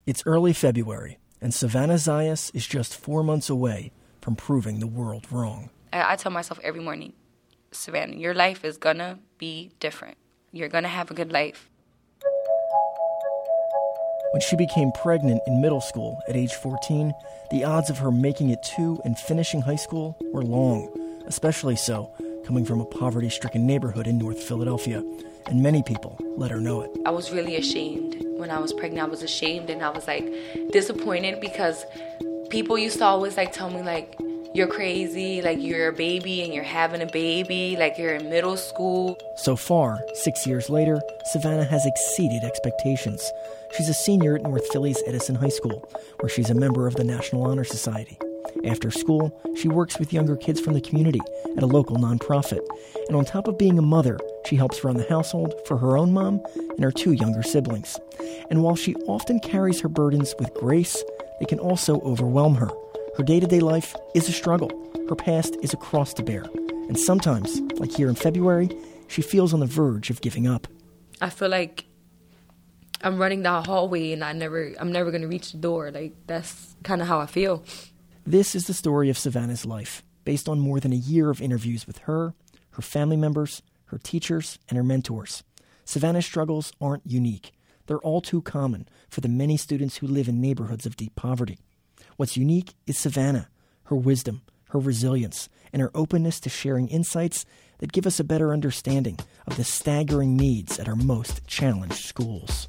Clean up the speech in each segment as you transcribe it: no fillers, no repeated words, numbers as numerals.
It's early February, and Savannah Zayas is just 4 months away from proving the world wrong. I tell myself every morning, Savannah, your life is gonna be different. You're gonna have a good life. When she became pregnant in middle school at age 14, the odds of her making it to and finishing high school were long, especially so coming from a poverty-stricken neighborhood in North Philadelphia, and many people let her know it. I was really ashamed. When I was pregnant, I was ashamed, and I was disappointed because people used to always tell me you're crazy, you're a baby and you're having a baby, you're in middle school. So far, 6 years later, Savannah has exceeded expectations. She's a senior at North Philly's Edison High School, where she's a member of the National Honor Society. After school, she works with younger kids from the community at a local nonprofit. And on top of being a mother, she helps run the household for her own mom and her 2 younger siblings. And while she often carries her burdens with grace, they can also overwhelm her. Her day-to-day life is a struggle. Her past is a cross to bear. And sometimes, like here in February, she feels on the verge of giving up. I feel like I'm running down a hallway and I'm never going to reach the door. That's kind of how I feel. This is the story of Savannah's life, based on more than a year of interviews with her family members, her teachers, and her mentors. Savannah's struggles aren't unique. They're all too common for the many students who live in neighborhoods of deep poverty. What's unique is Savannah, her wisdom, her resilience, and her openness to sharing insights that give us a better understanding of the staggering needs at our most challenged schools.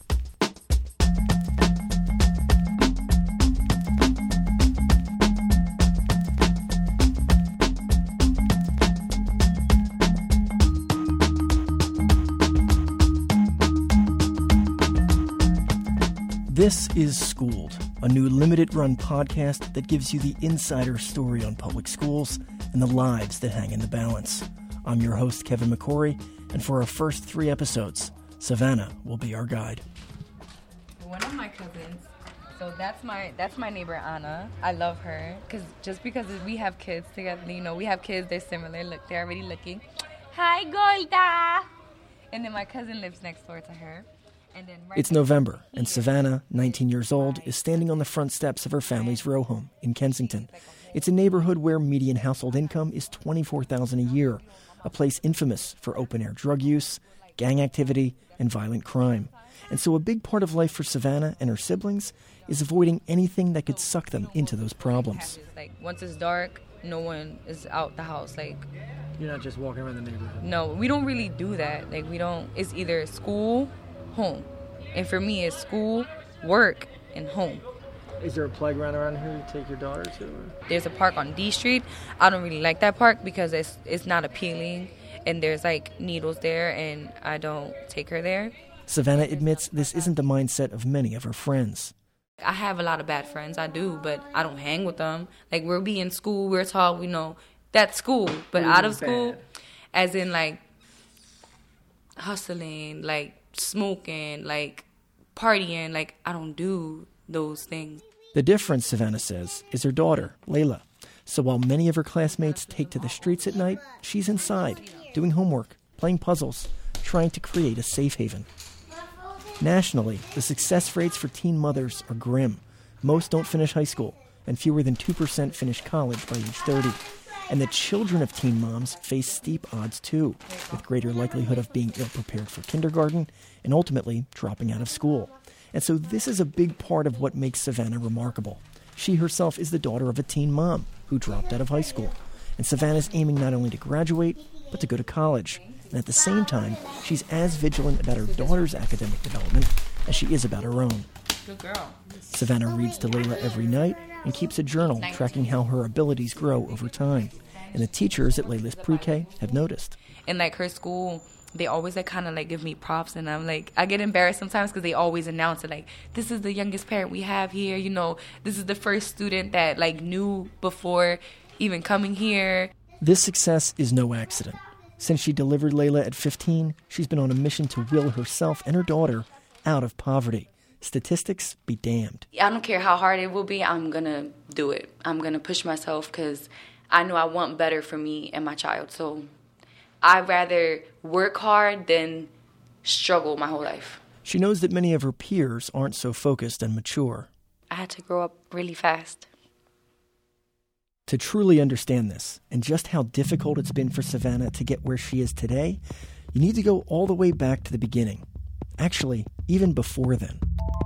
This is Schooled, a new limited-run podcast that gives you the insider story on public schools and the lives that hang in the balance. I'm your host, Kevin McCory, and for our first 3 episodes, Savannah will be our guide. One of my cousins, so that's my neighbor Anna. I love her because we have kids together. We have kids. They're similar. Look, they're already looking. Hi, Golda. And then my cousin lives next door to her. It's November, and Savannah, 19 years old, is standing on the front steps of her family's row home in Kensington. It's a neighborhood where median household income is $24,000 a year, a place infamous for open-air drug use, gang activity, and violent crime. And so a big part of life for Savannah and her siblings is avoiding anything that could suck them into those problems. Once it's dark, no one is out the house. You're not just walking around the neighborhood? No, we don't really do that. It's either school, home. And for me, it's school, work, and home. Is there a playground around here to take your daughter to? There's a park on D Street. I don't really like that park because it's not appealing, and there's needles there, and I don't take her there. Savannah admits this isn't the mindset of many of her friends. I have a lot of bad friends, I do, but I don't hang with them. We'll be in school, we're taught, that's school, but out of school, as in hustling, smoking, partying, I don't do those things. The difference, Savannah says, is her daughter, Layla. So while many of her classmates take to the streets at night, she's inside, doing homework, playing puzzles, trying to create a safe haven. Nationally, the success rates for teen mothers are grim. Most don't finish high school, and fewer than 2% finish college by age 30. And the children of teen moms face steep odds too, with greater likelihood of being ill-prepared for kindergarten and ultimately dropping out of school. And so this is a big part of what makes Savannah remarkable. She herself is the daughter of a teen mom who dropped out of high school. And Savannah's aiming not only to graduate, but to go to college. And at the same time, she's as vigilant about her daughter's academic development as she is about her own. Good girl. Savannah reads to Layla every night and keeps a journal tracking how her abilities grow over time. And the teachers at Layla's pre-K have noticed. In her school, they always give me props, and I'm I get embarrassed sometimes because they always announce it this is the youngest parent we have here, this is the first student that knew before even coming here. This success is no accident. Since she delivered Layla at 15, she's been on a mission to will herself and her daughter out of poverty. Statistics be damned. I don't care how hard it will be, I'm going to do it. I'm going to push myself because I know I want better for me and my child. So I'd rather work hard than struggle my whole life. She knows that many of her peers aren't so focused and mature. I had to grow up really fast. To truly understand this, and just how difficult it's been for Savannah to get where she is today, you need to go all the way back to the beginning. Actually, even before then.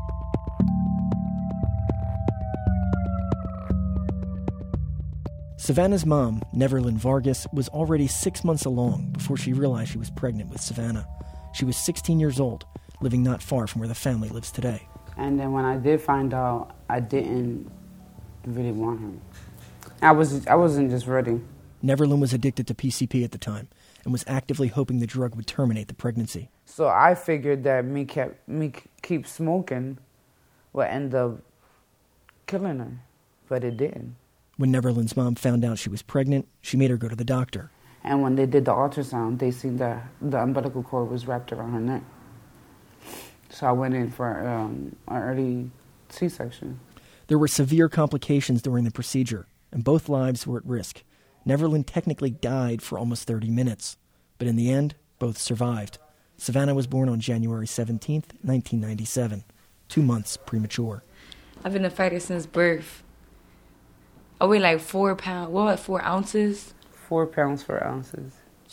Savannah's mom, Neverlyn Vargas, was already 6 months along before she realized she was pregnant with Savannah. She was 16 years old, living not far from where the family lives today. And then when I did find out, I didn't really want him. I wasn't just ready. Neverlyn was addicted to PCP at the time and was actively hoping the drug would terminate the pregnancy. So I figured that me keep smoking would end up killing her, but it didn't. When Neverlyn's mom found out she was pregnant, she made her go to the doctor. And when they did the ultrasound, they seen that the umbilical cord was wrapped around her neck. So I went in for an early C-section. There were severe complications during the procedure, and both lives were at risk. Neverlyn technically died for almost 30 minutes, but in the end, both survived. Savannah was born on January 17th, 1997, 2 months premature. I've been a fighter since birth. I weigh like 4 pounds. What, 4 ounces? 4 pounds, 4 ounces.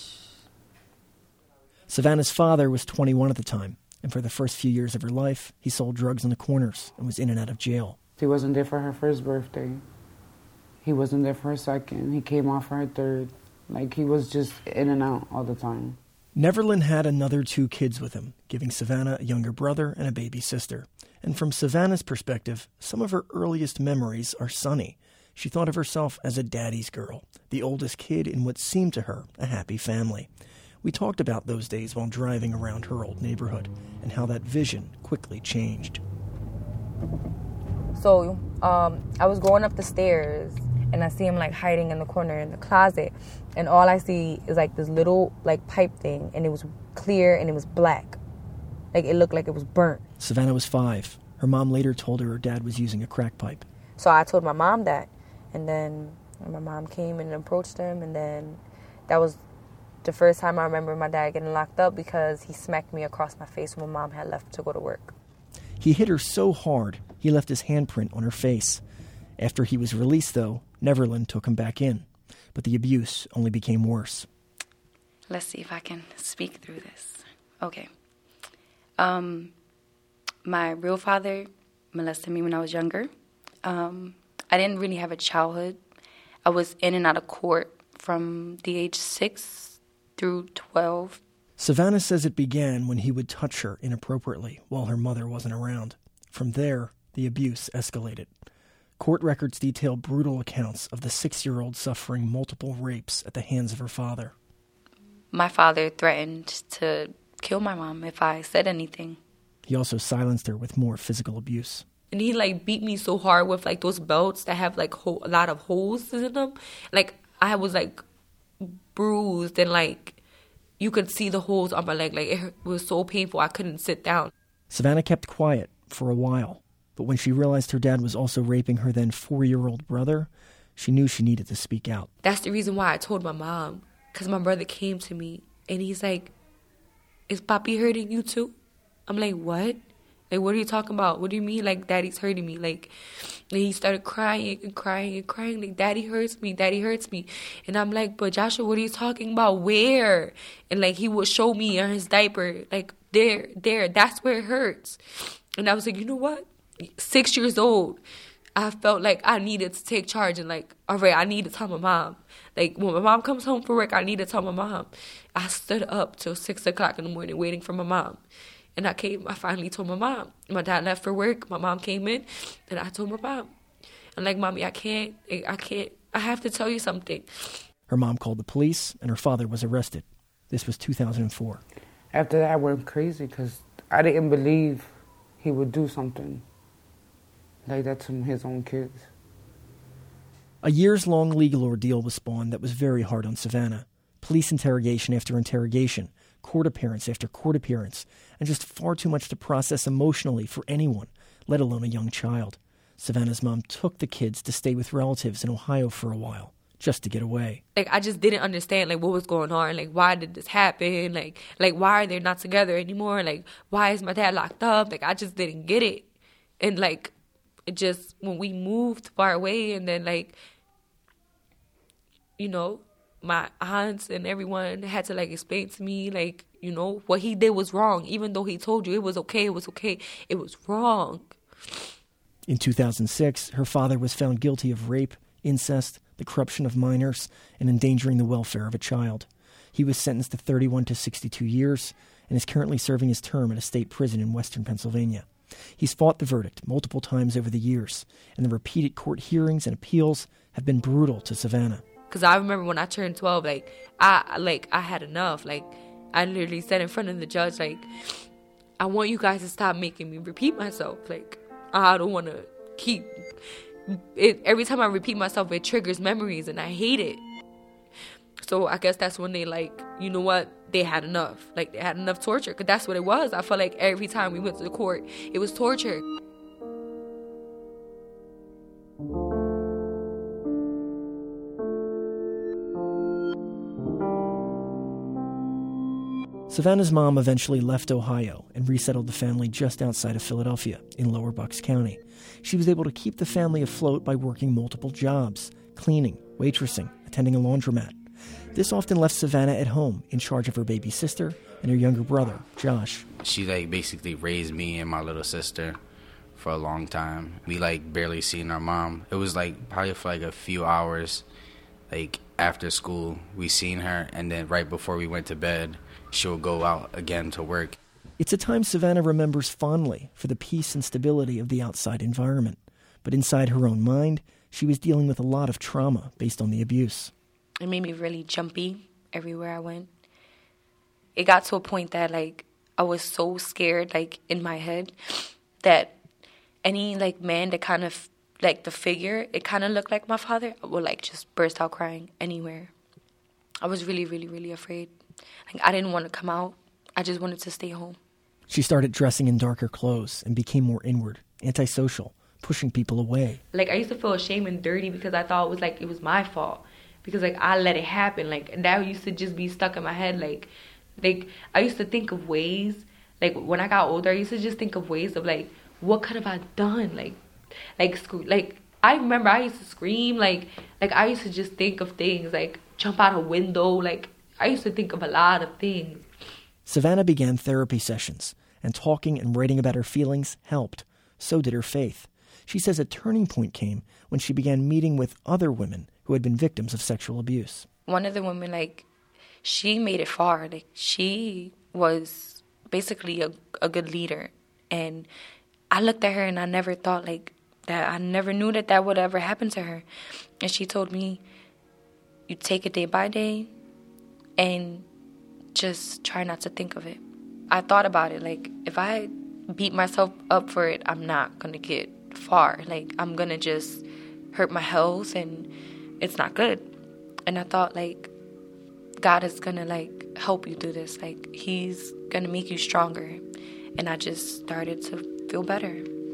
Savannah's father was 21 at the time, and for the first few years of her life, he sold drugs on the corners and was in and out of jail. He wasn't there for her first birthday. He wasn't there for her second. He came off for her third. Like, he was just in and out all the time. Neverlyn had another 2 kids with him, giving Savannah a younger brother and a baby sister. And from Savannah's perspective, some of her earliest memories are sunny. She thought of herself as a daddy's girl, the oldest kid in what seemed to her a happy family. We talked about those days while driving around her old neighborhood and how that vision quickly changed. So I was going up the stairs and I see him like hiding in the corner in the closet, and all I see is like this little like pipe thing, and it was clear and it was black. Like it looked like it was burnt. Savannah was 5. Her mom later told her dad was using a crack pipe. So I told my mom that, and then my mom came and approached him, and then that was the first time I remember my dad getting locked up because he smacked me across my face when my mom had left to go to work. He hit her so hard, he left his handprint on her face. After he was released, though, Neverlyn took him back in. But the abuse only became worse. Let's see if I can speak through this. Okay. My real father molested me when I was younger. I didn't really have a childhood. I was in and out of court from the age 6 through 12. Savannah says it began when he would touch her inappropriately while her mother wasn't around. From there, the abuse escalated. Court records detail brutal accounts of the 6-year-old suffering multiple rapes at the hands of her father. My father threatened to kill my mom if I said anything. He also silenced her with more physical abuse. And he like beat me so hard with like those belts that have like a lot of holes in them. Like I was like bruised and like you could see the holes on my leg. Like it was so painful I couldn't sit down. Savannah kept quiet for a while, but when she realized her dad was also raping her then 4-year-old brother, she knew she needed to speak out. That's the reason why I told my mom, because my brother came to me and he's like, "Is Papi hurting you too?" I'm like, "What? Like, what are you talking about? What do you mean, like, Daddy's hurting me?" Like, and he started crying and crying and crying, like, "Daddy hurts me, Daddy hurts me." And I'm like, "But Joshua, what are you talking about? Where?" And, like, he would show me on his diaper, like, there, that's where it hurts. And I was like, you know what? 6 years old, I felt like I needed to take charge and, like, all right, I need to tell my mom. Like, when my mom comes home from work, I need to tell my mom. I stood up till 6 o'clock in the morning waiting for my mom. And I finally told my mom. My dad left for work. My mom came in, and I told my mom. I'm like, "Mommy, I can't. I have to tell you something." Her mom called the police, and her father was arrested. This was 2004. After that, I went crazy because I didn't believe he would do something like that to his own kids. A years-long legal ordeal was spawned that was very hard on Savannah. Police interrogation after interrogation, court appearance after court appearance, and just far too much to process emotionally for anyone, let alone a young child. Savannah's mom took the kids to stay with relatives in Ohio for a while. just to get away. Like, I just didn't understand, like, what was going on. Like, why did this happen? Like, why are they not together anymore? Like, why is my dad locked up? Like, I just didn't get it. And, like, it just, when we moved far away, and then, like, you know, my aunts and everyone had to, like, explain to me, like, you know, what he did was wrong. Even though he told you it was okay, it was wrong. In 2006, her father was found guilty of rape, incest, the corruption of minors, and endangering the welfare of a child. He was sentenced to 31 to 62 years and is currently serving his term at a state prison in western Pennsylvania. He's fought the verdict multiple times over the years, and the repeated court hearings and appeals have been brutal to Savannah. Because I remember when I turned 12, I had enough. Like, I literally said in front of the judge, like, I want you guys to stop making me repeat myself. Like, I don't want to keep it. Every time I repeat myself, it triggers memories, and I hate it. So I guess that's when they, like, you know what? They had enough. Like, they had enough torture. Because that's what it was. I felt like every time we went to the court, it was torture. Savannah's mom eventually left Ohio and resettled the family just outside of Philadelphia in Lower Bucks County. She was able to keep the family afloat by working multiple jobs, cleaning, waitressing, attending a laundromat. This often left Savannah at home in charge of her baby sister and her younger brother, Josh. She, like, basically raised me and my little sister for a long time. We, like, barely seen our mom. It was, like, probably for, like, a few hours, like, after school, we seen her, and then right before we went to bed, she'll go out again to work. It's a time Savannah remembers fondly for the peace and stability of the outside environment. But inside her own mind, she was dealing with a lot of trauma based on the abuse. It made me really jumpy everywhere I went. It got to a point that, like, I was so scared, like, in my head, that any, like, man that kind of, like, the figure, it kind of looked like my father, I would, like, just burst out crying anywhere. I was really, really, really afraid. Like, I didn't want to come out. I just wanted to stay home. She started dressing in darker clothes and became more inward, antisocial, pushing people away. Like, I used to feel ashamed and dirty because I thought it was my fault. Because, like, I let it happen. Like, and that used to just be stuck in my head. Like, I used to think of ways, like, when I got older, I used to just think of ways of, like, what could have I done? Like, I remember I used to scream. Like, I used to just think of things, like, jump out a window. Like, I used to think of a lot of things. Savannah began therapy sessions, and talking and writing about her feelings helped. So did her faith. She says a turning point came when she began meeting with other women who had been victims of sexual abuse. One of the women, like, she made it far. Like, she was basically a good leader. And I looked at her and I never thought, like, that. I never knew that would ever happen to her. And she told me, you take it day by day and just try not to think of it. I thought about it. Like, if I beat myself up for it, I'm not going to get far. Like, I'm going to just hurt my health, and it's not good. And I thought, like, God is going to, like, help you through this. Like, he's going to make you stronger. And I just started to feel better.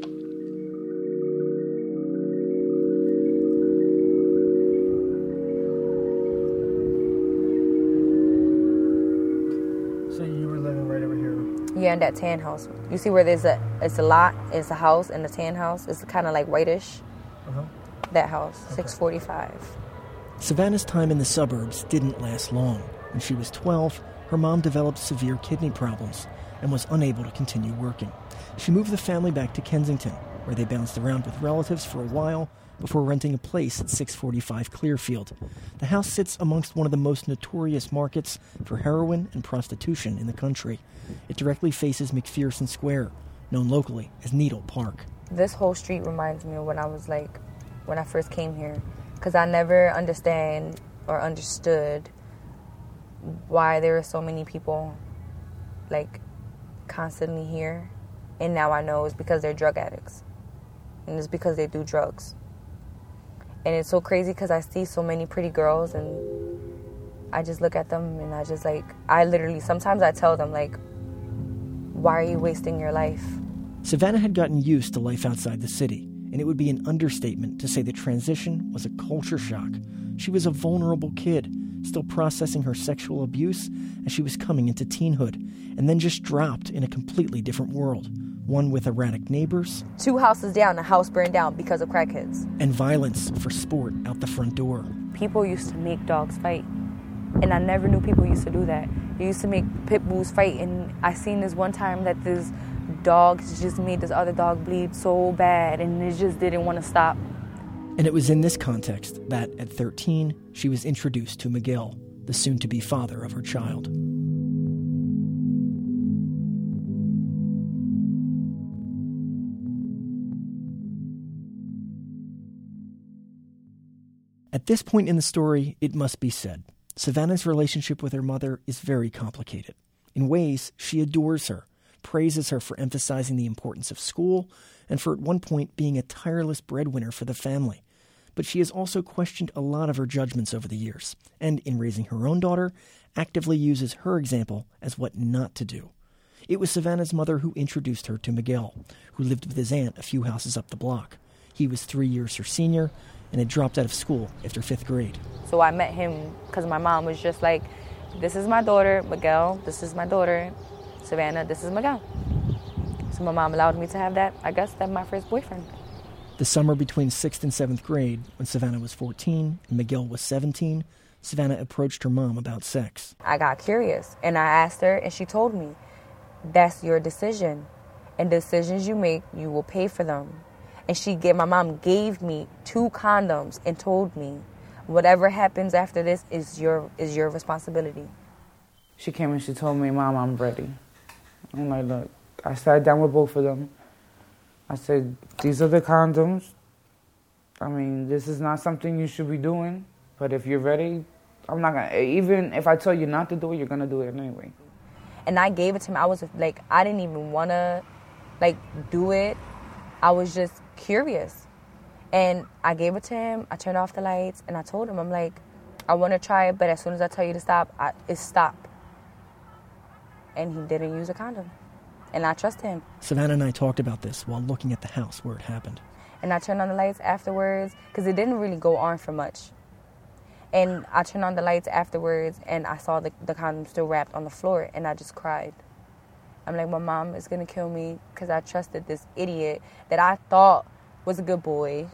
So you were living right over here? Yeah, in that tan house. You see where it's a lot, it's a house, and the tan house. It's kind of like whitish. Uh-huh. That house, okay. 645. Savannah's time in the suburbs didn't last long. When she was 12, her mom developed severe kidney problems and was unable to continue working. She moved the family back to Kensington, where they bounced around with relatives for a while before renting a place at 645 Clearfield. The house sits amongst one of the most notorious markets for heroin and prostitution in the country. It directly faces McPherson Square, known locally as Needle Park. This whole street reminds me of when I first came here, because I never understood why there are so many people, like, constantly here. And now I know it's because they're drug addicts. And it's because they do drugs. And it's so crazy because I see so many pretty girls and I just look at them and I just, like, sometimes I tell them, like, why are you wasting your life? Savannah had gotten used to life outside the city, and it would be an understatement to say the transition was a culture shock. She was a vulnerable kid, still processing her sexual abuse as she was coming into teenhood, and then just dropped in a completely different world. One with erratic neighbors. 2 houses down, the house burned down because of crackheads. And violence for sport out the front door. People used to make dogs fight. And I never knew people used to do that. They used to make pit bulls fight. And I seen this one time that this dog just made this other dog bleed so bad. And it just didn't want to stop. And it was in this context that, at 13, she was introduced to Miguel, the soon-to-be father of her child. At this point in the story, it must be said, Savannah's relationship with her mother is very complicated. In ways, she adores her, praises her for emphasizing the importance of school, and for at one point being a tireless breadwinner for the family. But she has also questioned a lot of her judgments over the years, and in raising her own daughter, actively uses her example as what not to do. It was Savannah's mother who introduced her to Miguel, who lived with his aunt a few houses up the block. He was 3 years her senior, and had dropped out of school after 5th grade. So I met him because my mom was just like, this is my daughter, Miguel, this is my daughter, Savannah, this is Miguel. So my mom allowed me to have that, I guess, that's my first boyfriend. The summer between 6th and 7th grade, when Savannah was 14 and Miguel was 17, Savannah approached her mom about sex. I got curious, and I asked her, and she told me, that's your decision. And decisions you make, you will pay for them. And my mom gave me 2 condoms and told me, whatever happens after this is your responsibility. She came and she told me, Mom, I'm ready. I'm like, look, I sat down with both of them. I said, these are the condoms. I mean, this is not something you should be doing, but if you're ready, I'm not gonna, even if I tell you not to do it, you're gonna do it anyway. And I gave it to him. I was like, I didn't even wanna do it. I was just curious. And I gave it to him, I turned off the lights, and I told him, I'm like, I want to try it, but as soon as I tell you to stop, it's stop. And he didn't use a condom. And I trust him. Savannah and I talked about this while looking at the house where it happened. And I turned on the lights afterwards, because it didn't really go on for much. And I turned on the lights afterwards, and I saw the condom still wrapped on the floor, and I just cried. I'm like, my mom is going to kill me because I trusted this idiot that I thought was a good boy,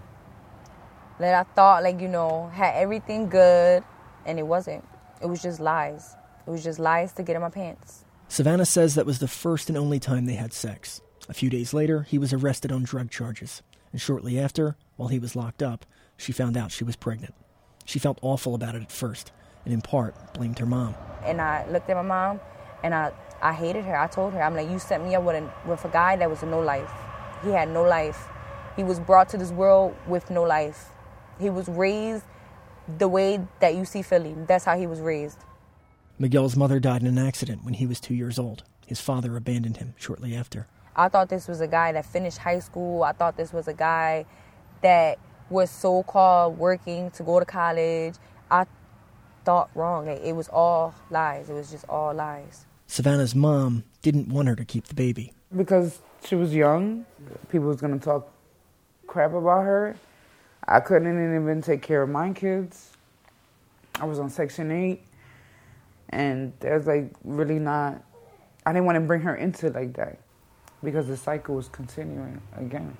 that I thought, had everything good, and it wasn't. It was just lies. It was just lies to get in my pants. Savannah says that was the first and only time they had sex. A few days later, he was arrested on drug charges. And shortly after, while he was locked up, she found out she was pregnant. She felt awful about it at first, and in part blamed her mom. And I looked at my mom, and I hated her. I told her, I'm like, you set me up with a guy that was no life. He had no life. He was brought to this world with no life. He was raised the way that you see Philly. That's how he was raised. Miguel's mother died in an accident when he was 2 years old. His father abandoned him shortly after. I thought this was a guy that finished high school. I thought this was a guy that was so-called working to go to college. I thought wrong. It was all lies. It was just all lies. Savannah's mom didn't want her to keep the baby. Because she was young, people was going to talk crap about her. I couldn't even take care of my kids. I was on Section 8. And there's really not, I didn't want to bring her into it like that because the cycle was continuing again.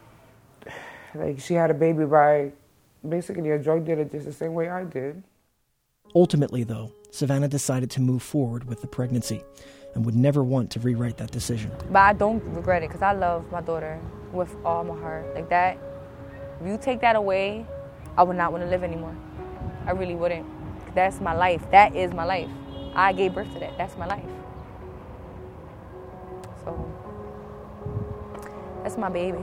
She had a baby by basically a drug dealer just the same way I did. Ultimately, though, Savannah decided to move forward with the pregnancy and would never want to rewrite that decision. But I don't regret it because I love my daughter with all my heart. Like that, if you take that away, I would not want to live anymore. I really wouldn't. That's my life. That is my life. I gave birth to that. That's my life. So, that's my baby.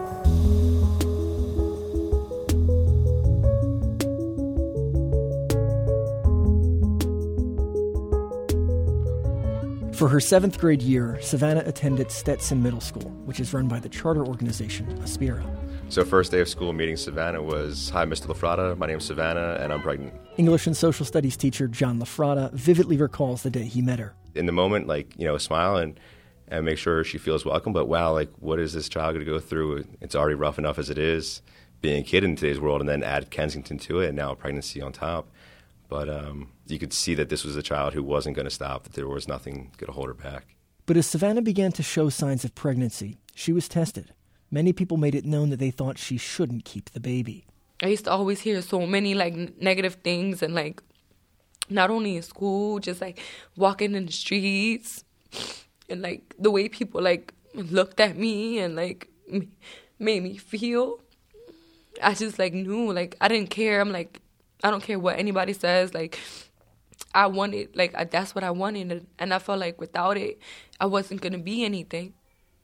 For her 7th grade year, Savannah attended Stetson Middle School, which is run by the charter organization Aspira. So first day of school meeting Savannah was, "Hi, Mr. LaFrada, my name's Savannah, and I'm pregnant." English and social studies teacher John LaFrada vividly recalls the day he met her. In the moment, smile and make sure she feels welcome, but wow, what is this child going to go through? It's already rough enough as it is, being a kid in today's world, and then add Kensington to it, and now a pregnancy on top. But you could see that this was a child who wasn't going to stop, that there was nothing going to hold her back. But as Savannah began to show signs of pregnancy, she was tested. Many people made it known that they thought she shouldn't keep the baby. I used to always hear so many, like, negative things, and, like, not only in school, just, like, walking in the streets, and, like, the way people, like, looked at me and, like, made me feel. I just, like, knew, like, I didn't care. I'm like, I don't care what anybody says. Like, I wanted, like, that's what I wanted. And I felt like without it, I wasn't going to be anything.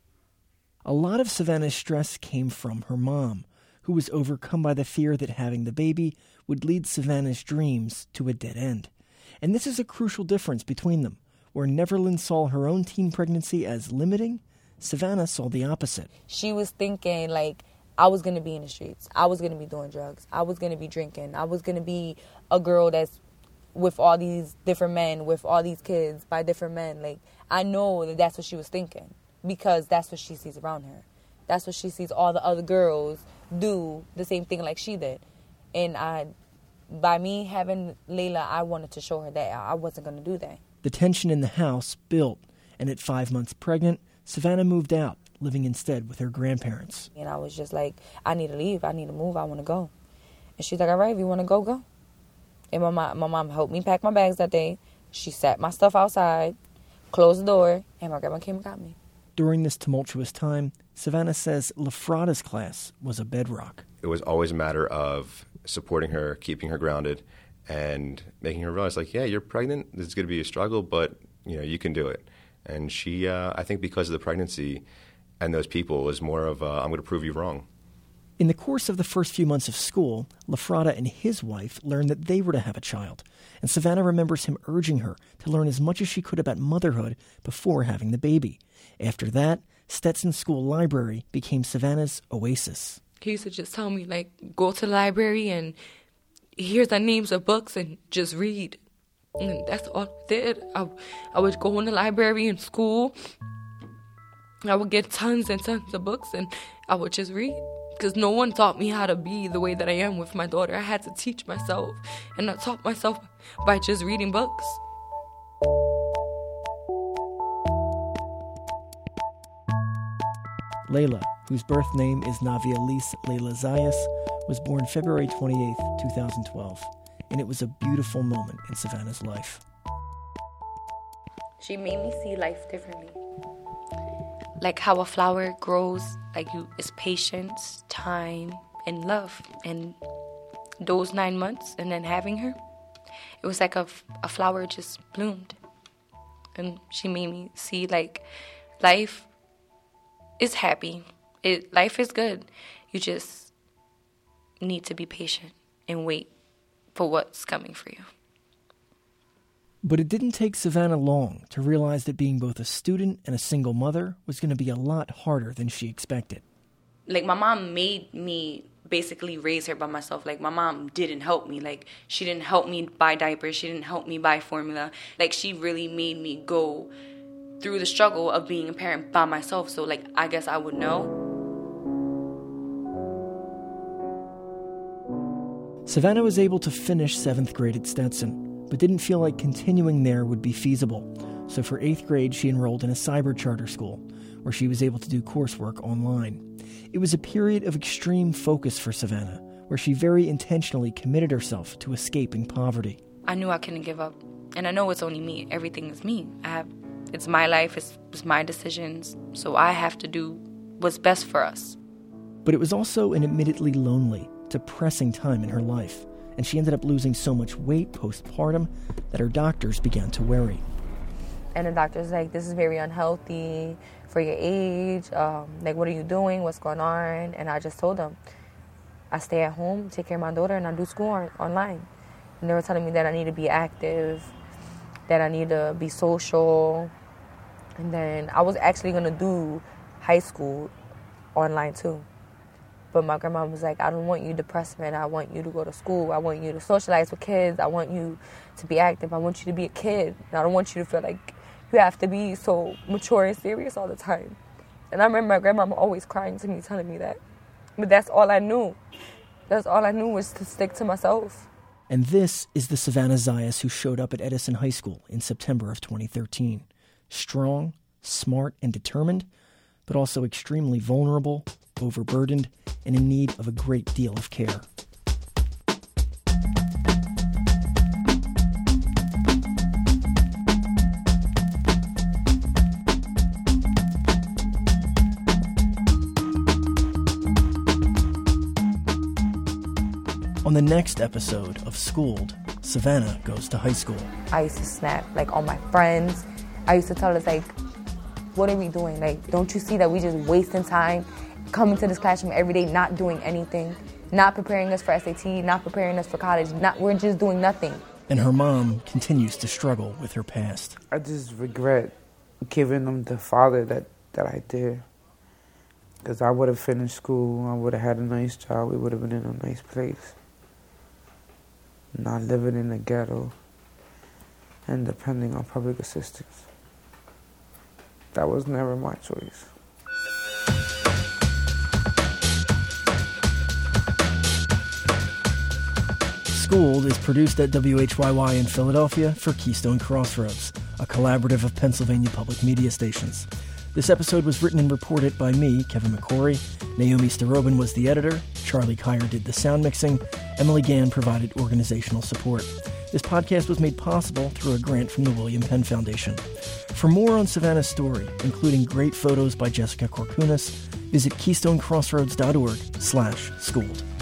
A lot of Savannah's stress came from her mom, who was overcome by the fear that having the baby would lead Savannah's dreams to a dead end. And this is a crucial difference between them. Where Neverland saw her own teen pregnancy as limiting, Savannah saw the opposite. She was thinking, like, I was going to be in the streets. I was going to be doing drugs. I was going to be drinking. I was going to be a girl that's with all these different men, with all these kids by different men. Like, I know that that's what she was thinking because that's what she sees around her. That's what she sees all the other girls do the same thing like she did. And by me having Layla, I wanted to show her that I wasn't going to do that. The tension in the house built, and at 5 months pregnant, Savannah moved out, living instead with her grandparents. And I was just like, I need to leave. I need to move. I want to go. And she's like, all right, if you want to go, go. And my mom helped me pack my bags that day. She sat my stuff outside, closed the door, and my grandma came and got me. During this tumultuous time, Savannah says LaFrada's class was a bedrock. It was always a matter of supporting her, keeping her grounded, and making her realize, like, yeah, you're pregnant. This is going to be a struggle, but, you know, you can do it. And she, I think because of the pregnancy and those people, was more of, I'm going to prove you wrong. In the course of the first few months of school, LaFrada and his wife learned that they were to have a child, and Savannah remembers him urging her to learn as much as she could about motherhood before having the baby. After that, Stetson School Library became Savannah's oasis. He used to just tell me, like, go to the library and here's the names of books and just read. And that's all I did. I would go in the library in school. I would get tons and tons of books and I would just read. Because no one taught me how to be the way that I am with my daughter. I had to teach myself. And I taught myself by just reading books. Layla, whose birth name is Navialise Layla Zayas, was born February 28, 2012. And it was a beautiful moment in Savannah's life. She made me see life differently. Like how a flower grows, like it's patience, time, and love. And those 9 months, and then having her, it was like a flower just bloomed. And she made me see, like, life is happy. Life is good. You just need to be patient and wait for what's coming for you. But it didn't take Savannah long to realize that being both a student and a single mother was going to be a lot harder than she expected. Like, my mom made me basically raise her by myself. Like, my mom didn't help me. Like, she didn't help me buy diapers. She didn't help me buy formula. Like, she really made me go through the struggle of being a parent by myself. So, like, I guess I would know. Savannah was able to finish 7th grade at Stetson, but didn't feel like continuing there would be feasible. So for 8th grade, she enrolled in a cyber charter school, where she was able to do coursework online. It was a period of extreme focus for Savannah, where she very intentionally committed herself to escaping poverty. I knew I couldn't give up. And I know it's only me. Everything is me. It's my life. It's my decisions. So I have to do what's best for us. But it was also an admittedly lonely, depressing time in her life, and she ended up losing so much weight postpartum that her doctors began to worry. And the doctor's like, this is very unhealthy for your age. Like, what are you doing? What's going on? And I just told them, I stay at home, take care of my daughter, and I do school online. And they were telling me that I need to be active, that I need to be social. And then I was actually going to do high school online too. But my grandma was like, I don't want you depressed, man. I want you to go to school. I want you to socialize with kids. I want you to be active. I want you to be a kid. And I don't want you to feel like you have to be so mature and serious all the time. And I remember my grandma always crying to me, telling me that. But that's all I knew. That's all I knew was to stick to myself. And this is the Savannah Zayas who showed up at Edison High School in September of 2013. Strong, smart, and determined, but also extremely vulnerable, overburdened, and in need of a great deal of care. On the next episode of Schooled, Savannah goes to high school. I used to snap, like, on my friends. I used to tell us, like, what are we doing? Like, don't you see that we just wasting time coming to this classroom every day, not doing anything, not preparing us for SAT, not preparing us for college, we're just doing nothing. And her mom continues to struggle with her past. I just regret giving them the father that I did. Because I would have finished school, I would have had a nice job, we would have been in a nice place. Not living in the ghetto and depending on public assistance. That was never my choice. Schooled is produced at WHYY in Philadelphia for Keystone Crossroads, a collaborative of Pennsylvania public media stations. This episode was written and reported by me, Kevin McCory. Naomi Starobin was the editor. Charlie Kyer did the sound mixing. Emily Gann provided organizational support. This podcast was made possible through a grant from the William Penn Foundation. For more on Savannah's story, including great photos by Jessica Korkunis, visit KeystoneCrossroads.org/schooled.